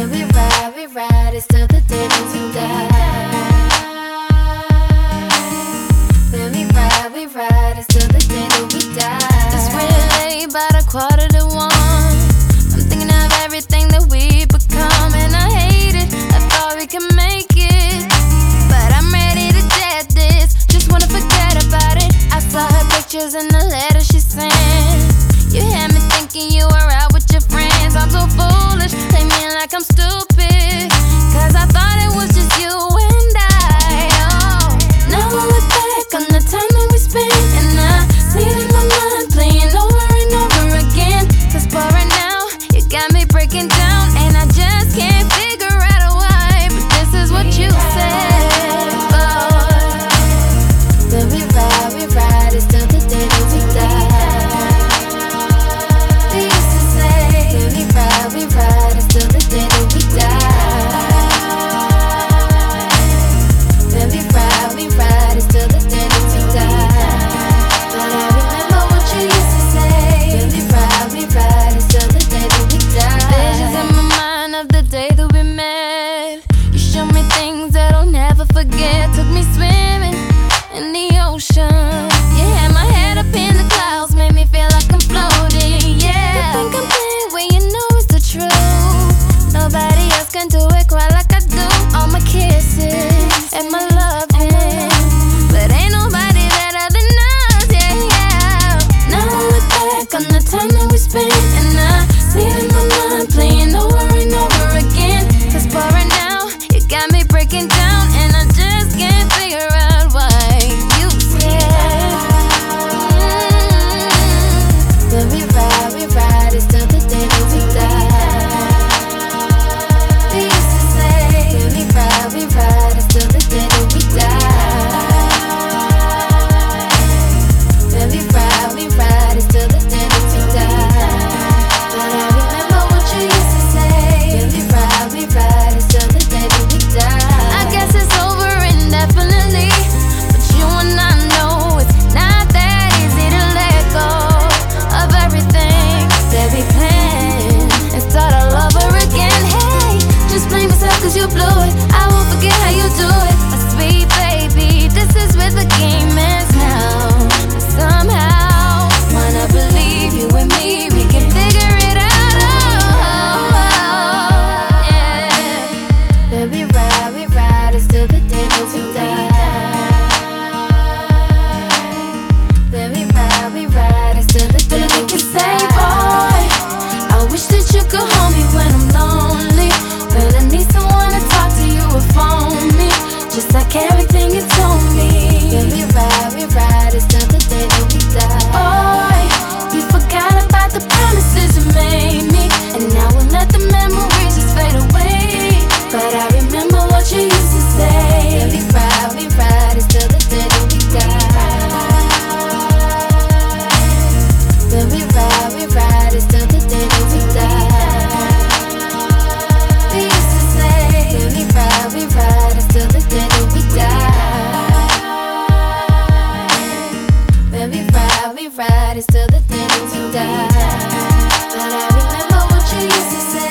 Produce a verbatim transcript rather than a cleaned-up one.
Then we ride, we ride, it's till the day that we die. Then we ride, we ride, it's till the day that we die. It's really late, about a quarter to one. I'm thinking of everything that we've become, and I hate it. I thought we could make it, but I'm ready to jet this. Just wanna forget about it. I saw her pictures in the letter she sent. You had me thinking you were out with your friends. I'm so foolish, play me like I'm stupid, cause I thought it was just you and I. Oh, now I look back on the time that we spent, and I see it in my mind playing over and over again. Cause for right now, you got me breaking down, and I just can't figure out why. But this is what you said, boy. Then we ride, we ride, it's till the day that we die. We used to say, then we ride, we ride, it's till the day that we die. Then we ride, we ride, it's till the day that we die. But I remember what you used to say. Then we ride, we ride, it's till the day that we die. Visions in my mind of the day that we met. You showed me things that I'll never forget. Took me swimming in the ocean. You had my head up in the clouds, made me feel like I'm floating. Yeah, you think I'm playing when you know it's the truth. Nobody else can do it quite like I do. All my kisses and my loving, but ain't nobody better than us. Yeah, yeah. Now I look back on the time that we spent, and I see it in my mind playing over and over again. Cause for right now, you got me breaking down, and I just can't figure out why you said. Then we ride, we ride, it's till the day that we die. We used to say, then we ride, we ride, it's till the day that we die. Then we ride, we ride, it's till the day that we die. But I remember what you used to say. Then we ride, we ride, it's till the day that we die. I guess it's over indefinitely, but you and I know it's not that easy to let go of everything that we planned and start all over again. Hey, just blame yourself cause you blew it. I won't forget how you do it, my sweet baby. This is where the game ends now, but somehow wanna believe you and me, we can figure it out. Oh, oh, yeah. Then we ride, we ride, it's till the day that we die. Then we ride, we ride, it's till the day that we Say, die. boy, I wish that you could hold me when I'm lonely, when I need someone to talk to, you or phone me, just like everything you told me. Then we ride, we ride, it's till the day that we die. Boy, you forgot about the promises you made me, and now we'll let the memories just fade away. But I remember what you used to Then say. we ride, we ride, it's till the day that we die. Then we ride, we ride, it's till the day that we die. We used to say, then we ride, we ride, it's till the day that we die. Then we ride, we ride, it's till the day that we die. But I remember what you used to say.